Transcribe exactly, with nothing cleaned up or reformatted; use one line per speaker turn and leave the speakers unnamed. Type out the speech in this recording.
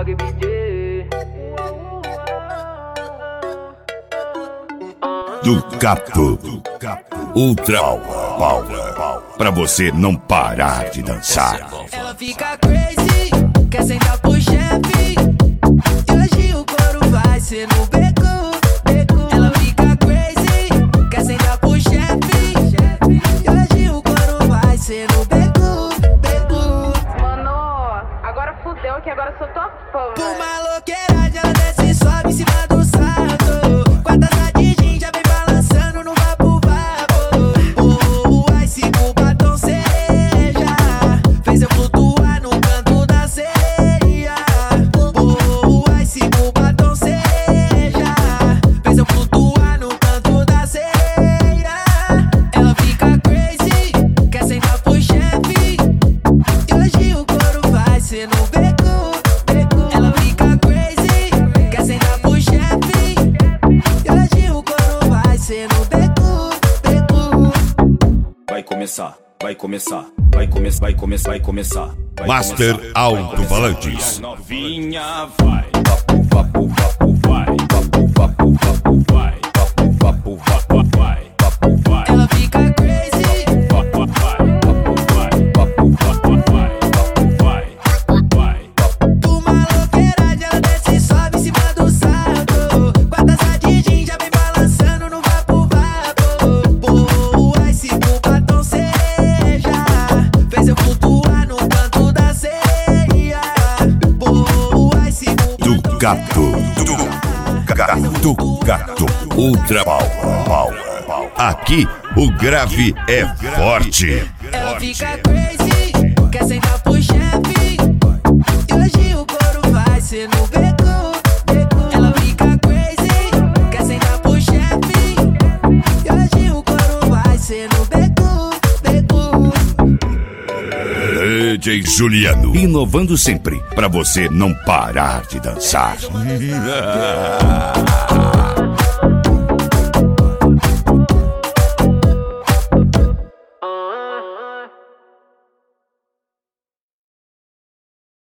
Dog B J.
Do Cato, Ultra Power, pra você não parar de dançar.
Ela fica crazy, quer sentar pro chefe. E hoje o coro vai ser no beco, beco. Ela fica crazy, quer sentar pro chefe. E hoje o coro vai ser no beco, beco.
Mano, agora fudeu que agora sou tua fã.
Por maloqueiragem ela desce e sobe em cima do salto. Com a taça de gin já vem balançando no vapo vapo. Oh, ai se o batom cereja fez eu flutuar no canto da sereia. Oh, ai se o batom cereja fez eu flutuar no canto da sereia. Ela fica crazy, quer sentar pro chefe. E hoje o coro vai ser no beco. Ela fica crazy, quer sentar pro chefe. E hoje o coro vai ser no beco, beco.
Vai começar, vai começar, vai começar, vai começar, vai começar. Vai
Master
começar,
Alto-Falantes.
Novinha vai, vapo, vapo, vapo, vai, vapo, vapo, vapo, vai, vapo, vapo, vapo, vai, vapo, vai.
Ela fica crazy,
Vapo, vai, vapo, vai, vapo, vapo, vai, vapo, vai, vai, vapo.
por maloqueiragem ela desce e sobe em cima do salto. Com a taça de gin já vem balançando no vapo vapo. Oh, ai se o batom cereja fez eu flutuar no canto da sereia. Oh, ai se o
Do Cato, do Cato, Ultra Power. Aqui o grave é forte.
Ela fica crazy, quer sentar pro chefe. E hoje o coro vai ser no beco, beco. Ela fica crazy, quer sentar pro chefe. E hoje o coro vai ser no beco, beco.
D J Juliano, inovando sempre pra você não parar de dançar.